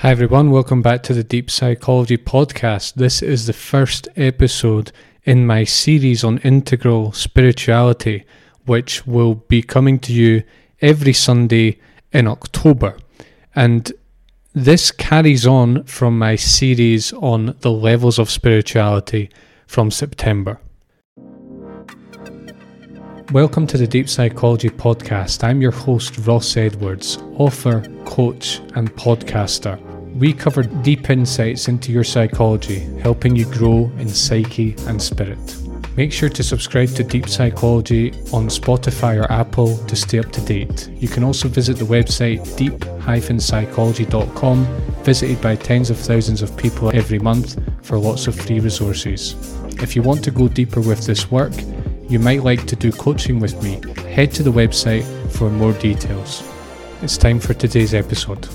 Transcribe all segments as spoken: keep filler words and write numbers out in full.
Hi everyone, welcome back to the Deep Psychology Podcast. This is the first episode in my series on integral spirituality, which will be coming to you every Sunday in October. And this carries on from my series on the levels of spirituality from September. Welcome to the Deep Psychology Podcast. I'm your host, Ross Edwards, author, coach, and podcaster. We cover deep insights into your psychology, helping you grow in psyche and spirit. Make sure to subscribe to Deep Psychology on Spotify or Apple to stay up to date. You can also visit the website deep dash psychology dot com, visited by tens of thousands of people every month for lots of free resources. If you want to go deeper with this work, you might like to do coaching with me, head to the website for more details. It's time for today's episode.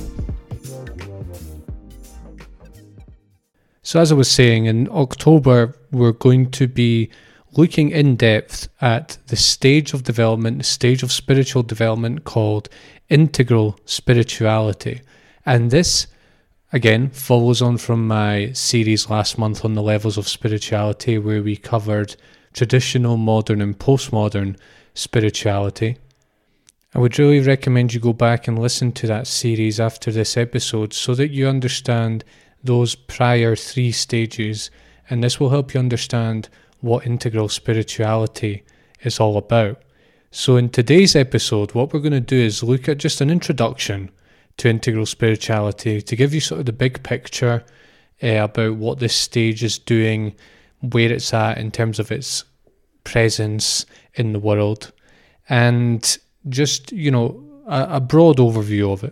So as I was saying, in October, we're going to be looking in depth at the stage of development, the stage of spiritual development called integral spirituality. And this, again, follows on from my series last month on the levels of spirituality, where we covered traditional, modern, and postmodern spirituality. I would really recommend you go back and listen to that series after this episode so that you understand those prior three stages, and this will help you understand what integral spirituality is all about. So in today's episode, what we're going to do is look at just an introduction to integral spirituality to give you sort of the big picture uh, about what this stage is doing, where it's at in terms of its presence in the world, and just, you know, a, a broad overview of it.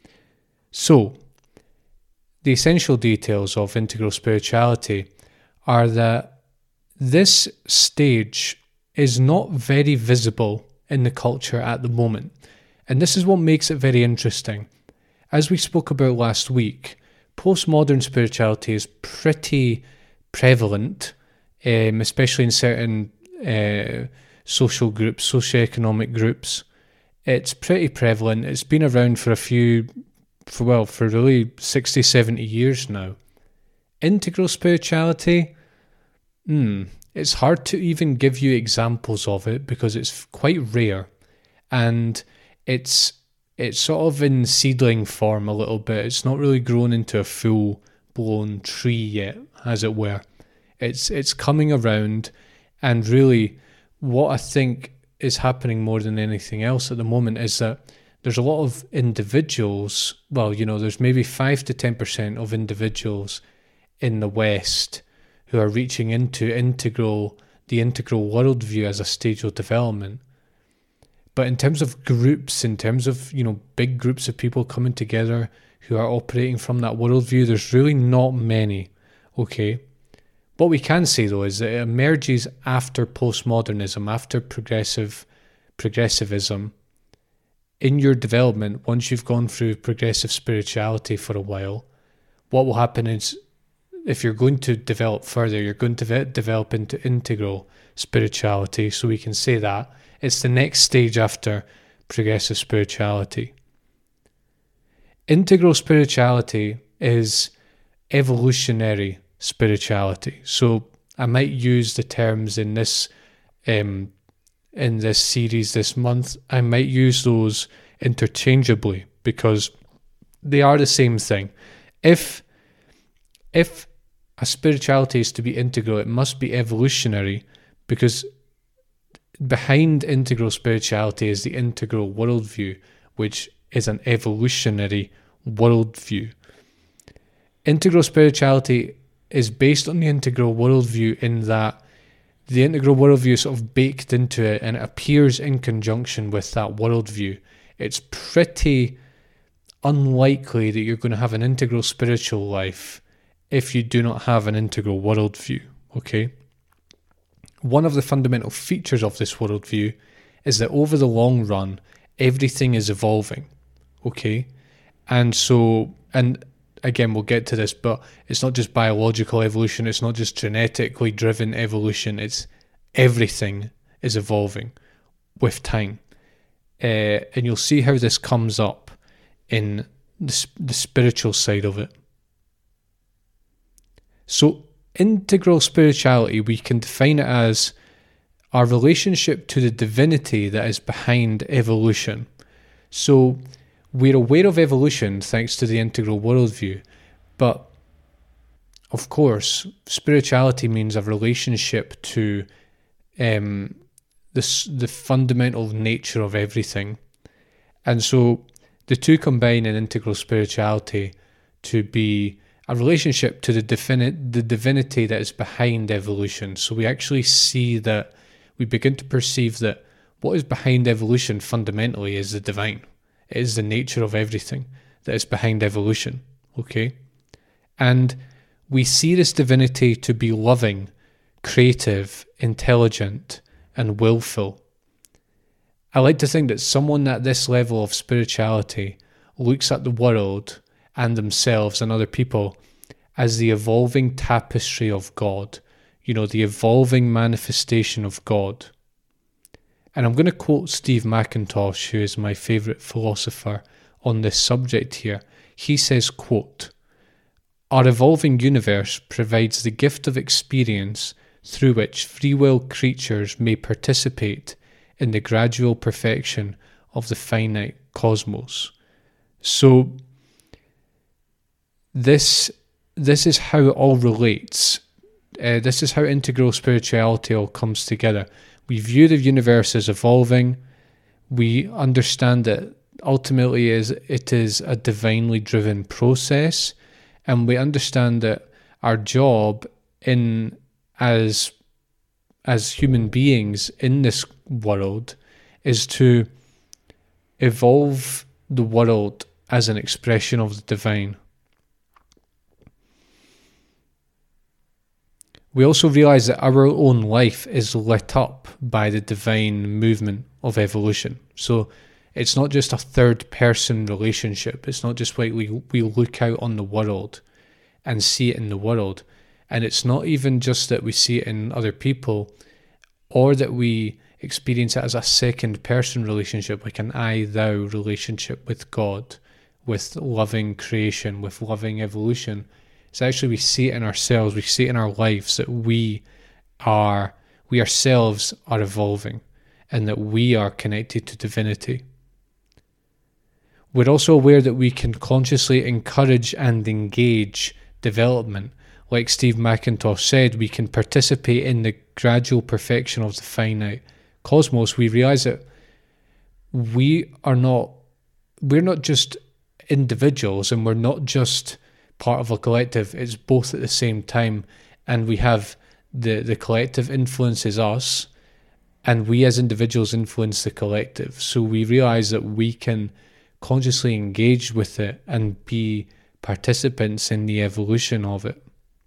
So, the essential details of integral spirituality are that this stage is not very visible in the culture at the moment. And this is what makes it very interesting. As we spoke about last week, postmodern spirituality is pretty prevalent, um, especially in certain uh, social groups, socioeconomic groups. It's pretty prevalent. It's been around for a few for well, for really sixty, seventy years now. Integral spirituality, hmm, it's hard to even give you examples of it because it's quite rare, and it's it's sort of in seedling form a little bit. It's not really grown into a full-blown tree yet, as it were. It's it's coming around, and really what I think is happening more than anything else at the moment is that there's a lot of individuals, well, you know, there's maybe five to ten percent of individuals in the West who are reaching into integral, the integral worldview as a stage of development. But in terms of groups, in terms of, you know, big groups of people coming together who are operating from that worldview, there's really not many, okay? What we can say, though, is that it emerges after postmodernism, after progressive progressivism. In your development, once you've gone through progressive spirituality for a while, what will happen is, if you're going to develop further, you're going to ve- develop into integral spirituality. So we can say that it's the next stage after progressive spirituality. Integral spirituality is evolutionary spirituality. So I might use the terms in this um, in this series this month. I might use those interchangeably because they are the same thing. If if a spirituality is to be integral, it must be evolutionary, because behind integral spirituality is the integral worldview, which is an evolutionary worldview. Integral spirituality is based on the integral worldview in that the integral worldview is sort of baked into it, and it appears in conjunction with that worldview. It's pretty unlikely that you're going to have an integral spiritual life if you do not have an integral worldview, okay? One of the fundamental features of this worldview is that over the long run, everything is evolving, okay? And so, and again, we'll get to this, but it's not just biological evolution, it's not just genetically driven evolution, it's everything is evolving with time. Uh, and you'll see how this comes up in the, the spiritual side of it. So integral spirituality, we can define it as our relationship to the divinity that is behind evolution. So we're aware of evolution thanks to the integral worldview, but of course, spirituality means a relationship to um, the, the fundamental nature of everything. And so the two combine in integral spirituality to be a relationship to the, defini- the divinity that is behind evolution. So we actually see that, we begin to perceive that what is behind evolution fundamentally is the divine. It is the nature of everything that is behind evolution, okay? And we see this divinity to be loving, creative, intelligent, and willful. I like to think that someone at this level of spirituality looks at the world and themselves and other people as the evolving tapestry of God, you know, the evolving manifestation of God. And I'm going to quote Steve McIntosh, who is my favourite philosopher on this subject here. He says, quote, "Our evolving universe provides the gift of experience through which free will creatures may participate in the gradual perfection of the finite cosmos." So this this is how it all relates. Uh, this is how integral spirituality all comes together. We view the universe as evolving. We understand that ultimately is it is a divinely driven process, and we understand that our job in as as human beings in this world is to evolve the world as an expression of the divine. We also realize that our own life is lit up by the divine movement of evolution. So it's not just a third person relationship. It's not just like we, we look out on the world and see it in the world. And it's not even just that we see it in other people, or that we experience it as a second person relationship, like an I-thou relationship with God, with loving creation, with loving evolution. It's actually, we see it in ourselves, we see it in our lives, that we are, we ourselves are evolving, and that we are connected to divinity. We're also aware that we can consciously encourage and engage development. Like Steve McIntosh said, we can participate in the gradual perfection of the finite cosmos. We realize that we are not, we're not just individuals, and we're not just part of a collective. It's both at the same time, and we have the the collective influences us, and we as individuals influence the collective. So we realize that we can consciously engage with it and be participants in the evolution of it.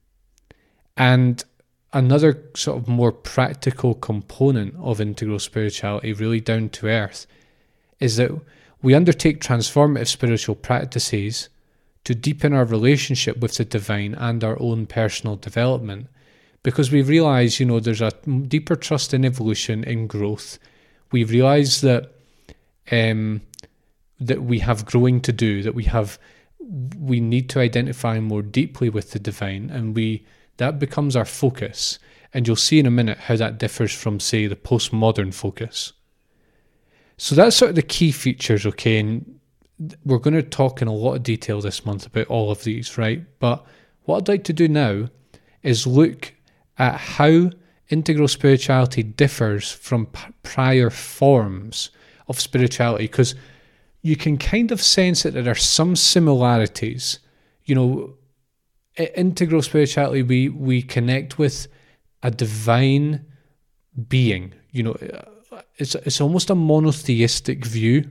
And another sort of more practical component of integral spirituality, really down to earth, is that we undertake transformative spiritual practices to deepen our relationship with the divine and our own personal development, because we realize, you know, there's a deeper trust in evolution, in growth. We realize that um, that we have growing to do, that we have we need to identify more deeply with the divine, and we that becomes our focus. And you'll see in a minute how that differs from, say, the postmodern focus. So that's sort of the key features, okay? And we're going to talk in a lot of detail this month about all of these, right? But what I'd like to do now is look at how integral spirituality differs from p- prior forms of spirituality, because you can kind of sense that there are some similarities. You know, in integral spirituality, we, we connect with a divine being. You know, it's it's almost a monotheistic view,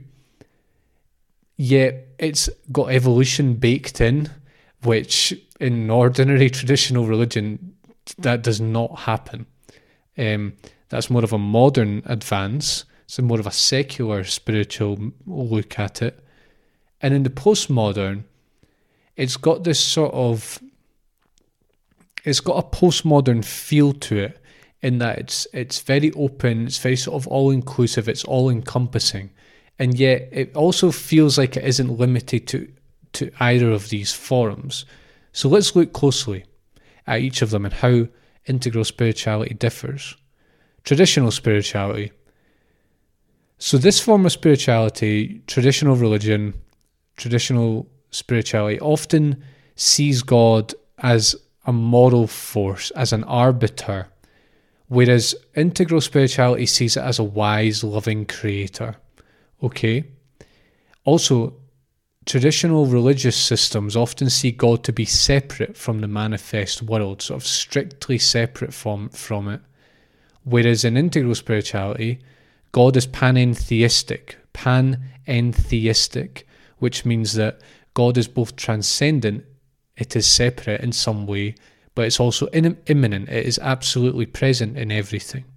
yet it's got evolution baked in, which in ordinary traditional religion, that does not happen. Um, that's more of a modern advance. It's more of a secular spiritual look at it. And in the postmodern, it's got this sort of, it's got a postmodern feel to it, in that it's it's very open, it's very sort of all-inclusive, it's all-encompassing. And yet it also feels like it isn't limited to to either of these forms. So let's look closely at each of them and how integral spirituality differs. Traditional spirituality. So this form of spirituality, traditional religion, traditional spirituality, often sees God as a moral force, as an arbiter, whereas integral spirituality sees it as a wise, loving creator. Okay? Also, traditional religious systems often see God to be separate from the manifest world, sort of strictly separate from, from it. Whereas in integral spirituality, God is panentheistic, panentheistic, which means that God is both transcendent, it is separate in some way, but it's also in, immanent, it is absolutely present in everything.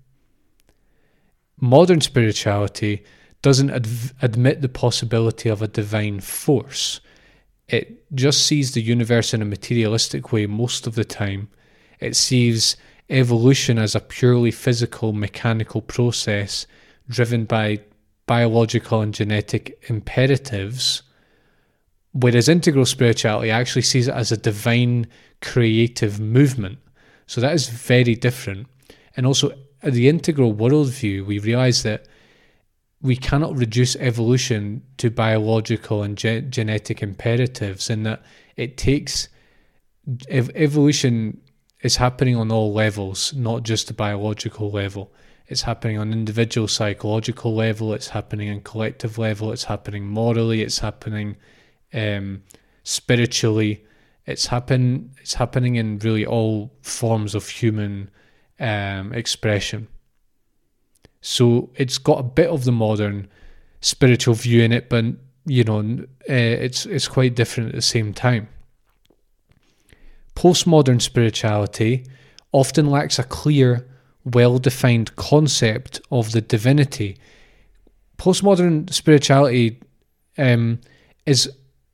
Modern spirituality doesn't adv- admit the possibility of a divine force. It just sees the universe in a materialistic way most of the time. It sees evolution as a purely physical, mechanical process driven by biological and genetic imperatives, whereas integral spirituality actually sees it as a divine creative movement. So that is very different. And also, at the integral worldview, we realize that we cannot reduce evolution to biological and ge- genetic imperatives, and that it takes ev- evolution is happening on all levels, not just the biological level. It's happening on individual psychological level, it's happening on collective level, it's happening morally, it's happening um, spiritually, it's happen it's happening in really all forms of human um, expression. So it's got a bit of the modern spiritual view in it, but you know, uh, it's it's quite different at the same time. Postmodern spirituality often lacks a clear, well-defined concept of the divinity. Postmodern spirituality um, is,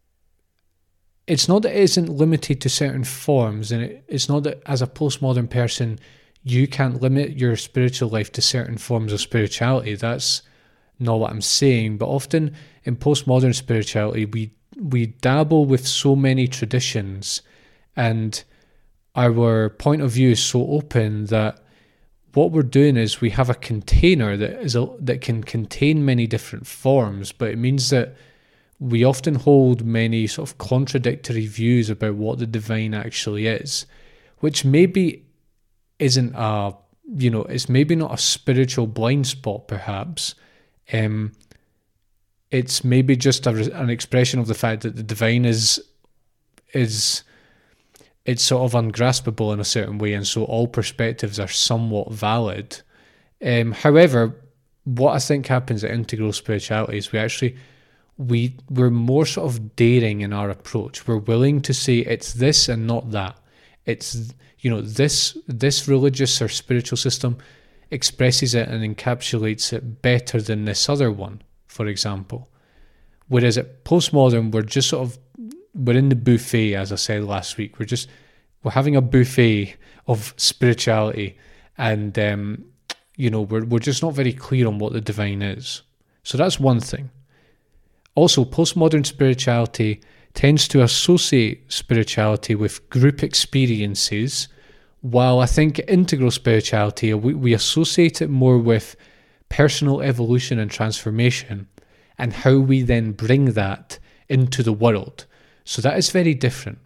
it's not that it isn't limited to certain forms, and it, it's not that as a postmodern person you can't limit your spiritual life to certain forms of spirituality. That's not what I'm saying. But often in postmodern spirituality, we we dabble with so many traditions, and our point of view is so open that what we're doing is we have a container that is a, that can contain many different forms, but it means that we often hold many sort of contradictory views about what the divine actually is, which maybe isn't a, you know, it's maybe not a spiritual blind spot perhaps. Um, it's maybe just a, an expression of the fact that the divine is, is, it's sort of ungraspable in a certain way, and so all perspectives are somewhat valid. Um, however, what I think happens at integral spirituality is we actually, we, we're more sort of daring in our approach. We're willing to say it's this and not that. It's, you know, this this religious or spiritual system expresses it and encapsulates it better than this other one, for example. Whereas at postmodern, we're just sort of, we're in the buffet, as I said last week. We're just, we're having a buffet of spirituality, and, um, you know, we're we're just not very clear on what the divine is. So that's one thing. Also, postmodern spirituality tends to associate spirituality with group experiences, while I think integral spirituality, we, we associate it more with personal evolution and transformation, and how we then bring that into the world. So that is very different.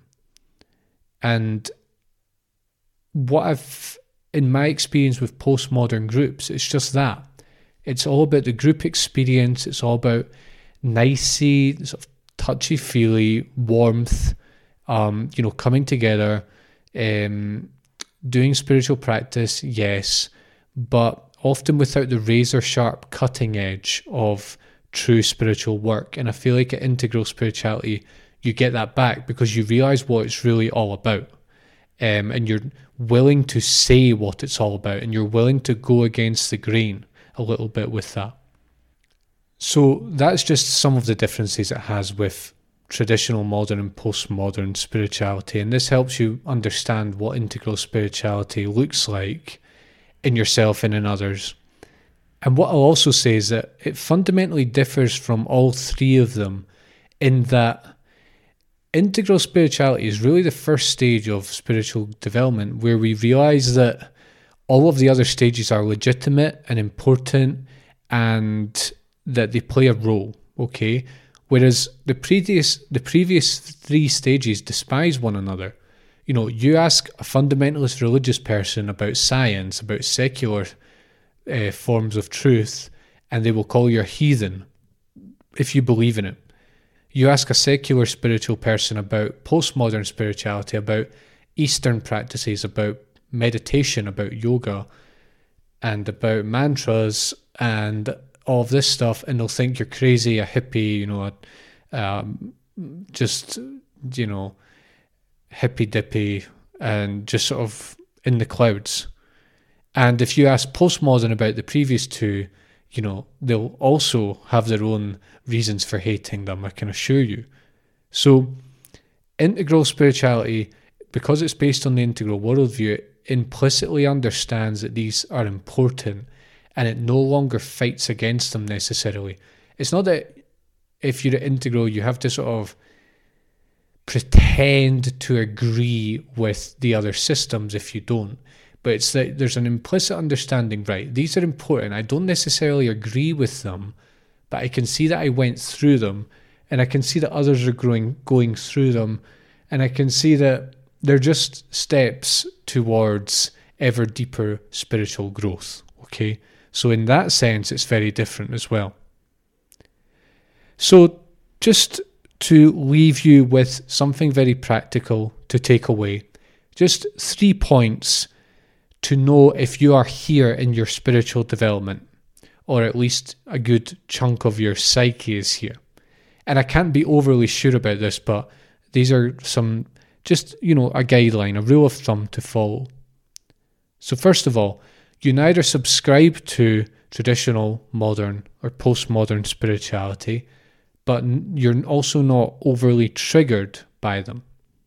And what I've, in my experience with postmodern groups, it's just that. It's all about the group experience, it's all about nicey, sort of touchy-feely, warmth, um, you know, coming together, um, doing spiritual practice, yes, but often without the razor-sharp cutting edge of true spiritual work. And I feel like at integral spirituality, you get that back because you realize what it's really all about. Um, and you're willing to say what it's all about, and you're willing to go against the grain a little bit with that. So that's just some of the differences it has with traditional modern and postmodern spirituality, and this helps you understand what integral spirituality looks like in yourself and in others. And what I'll also say is that it fundamentally differs from all three of them in that integral spirituality is really the first stage of spiritual development, where we realize that all of the other stages are legitimate and important and that they play a role, okay? Whereas the previous the previous three stages despise one another. You know, you ask a fundamentalist religious person about science, about secular uh, forms of truth, and they will call you a heathen if you believe in it. You ask a secular spiritual person about postmodern spirituality, about Eastern practices, about meditation, about yoga, and about mantras, and all of this stuff, and they'll think you're crazy, a hippie, you know, a, um, just, you know, hippy-dippy, and just sort of in the clouds. And if you ask postmodern about the previous two, you know, they'll also have their own reasons for hating them, I can assure you. So, integral spirituality, because it's based on the integral worldview, it implicitly understands that these are important, and it no longer fights against them necessarily. It's not that if you're integral, you have to sort of pretend to agree with the other systems if you don't. But it's that there's an implicit understanding, right, these are important. I don't necessarily agree with them, but I can see that I went through them, and I can see that others are growing, going through them, and I can see that they're just steps towards ever deeper spiritual growth, okay? So in that sense, it's very different as well. So just to leave you with something very practical to take away, just three points to know if you are here in your spiritual development, or at least a good chunk of your psyche is here. And I can't be overly sure about this, but these are some, just, you know, a guideline, a rule of thumb to follow. So first of all, you neither subscribe to traditional, modern, or postmodern spirituality, but you're also not overly triggered by them.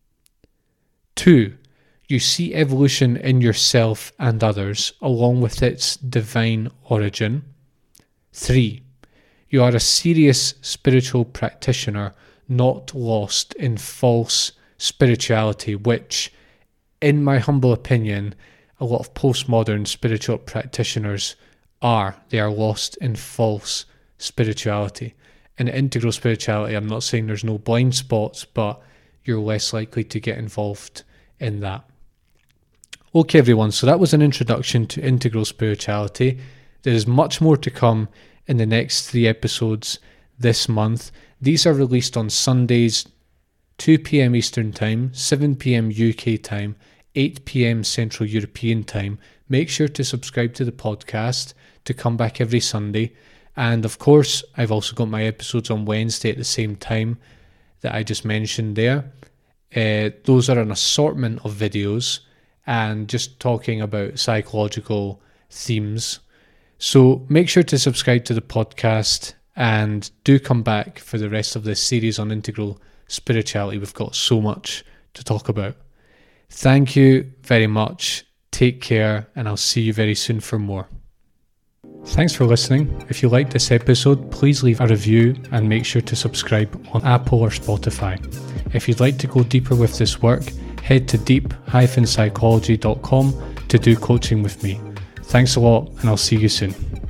Two, you see evolution in yourself and others along with its divine origin. Three, you are a serious spiritual practitioner, not lost in false spirituality, which, in my humble opinion, a lot of postmodern spiritual practitioners are. They are lost in false spirituality. In integral spirituality, I'm not saying there's no blind spots, but you're less likely to get involved in that. Okay, everyone, so that was an introduction to integral spirituality. There is much more to come in the next three episodes this month. These are released on Sundays, two p.m. Eastern Time, seven p.m. U K time, eight p.m. Central European Time. Make sure to subscribe to the podcast to come back every Sunday. And of course, I've also got my episodes on Wednesday at the same time that I just mentioned there. Uh, those are an assortment of videos and just talking about psychological themes. So make sure to subscribe to the podcast and do come back for the rest of this series on integral spirituality. We've got so much to talk about. Thank you very much. Take care, and I'll see you very soon for more. Thanks for listening. If you liked this episode, please leave a review and make sure to subscribe on Apple or Spotify. If you'd like to go deeper with this work, head to deep dash psychology dot com to do coaching with me. Thanks a lot, and I'll see you soon.